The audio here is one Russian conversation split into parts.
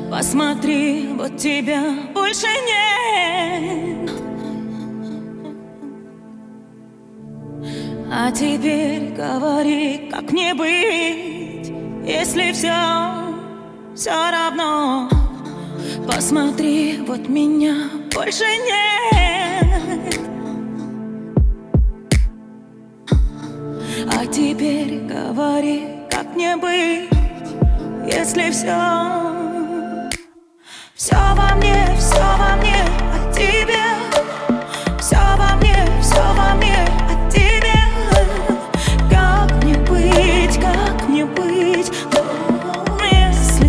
Посмотри, вот тебя больше нет. А теперь говори, как мне быть, если все равно. Посмотри, вот меня больше нет. А теперь говори, как мне быть, если все во мне от тебя. Все во мне от тебя. Как мне быть, если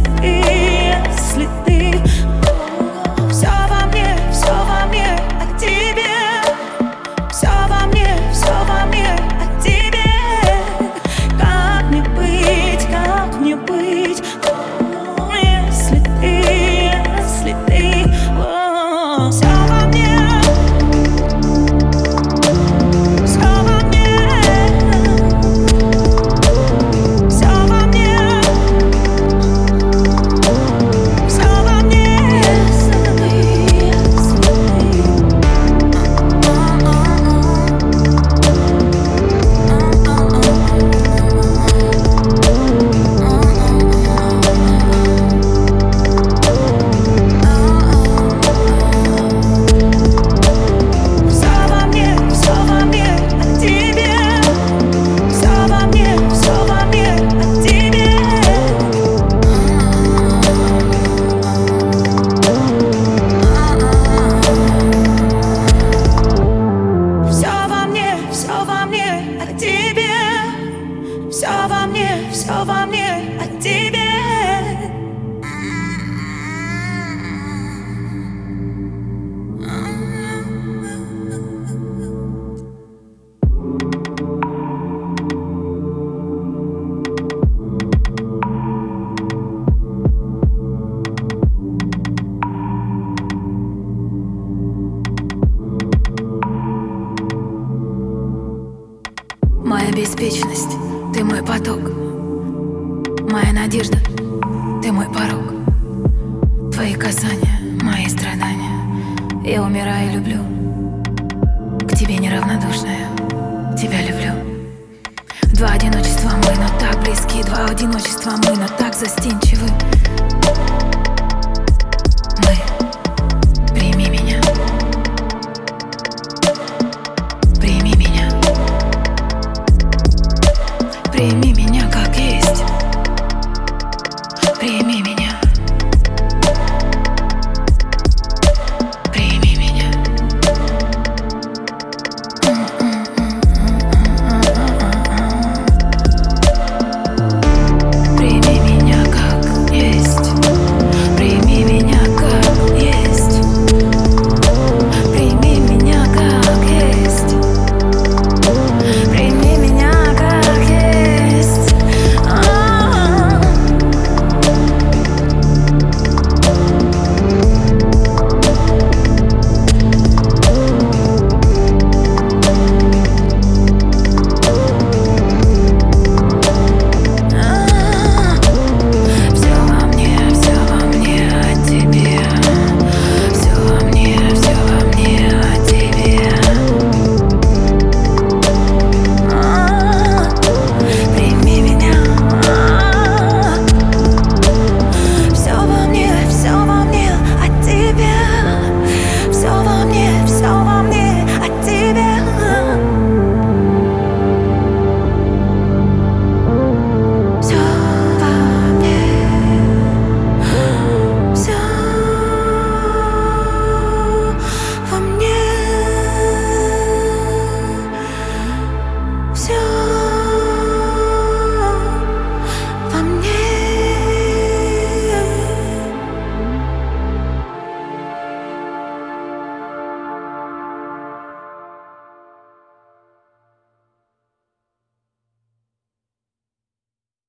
ты все во мне от тебя. Все во мне от тебя. Как мне быть, если ты все во мне. Все во мне от тебя. Моя беспечность, ты мой поток. Моя надежда, ты мой порог. Твои касания, мои страдания. Я умираю и люблю. К тебе неравнодушная, тебя люблю. Два одиночества мы, но так близки. Два одиночества мы, но так застенчивы.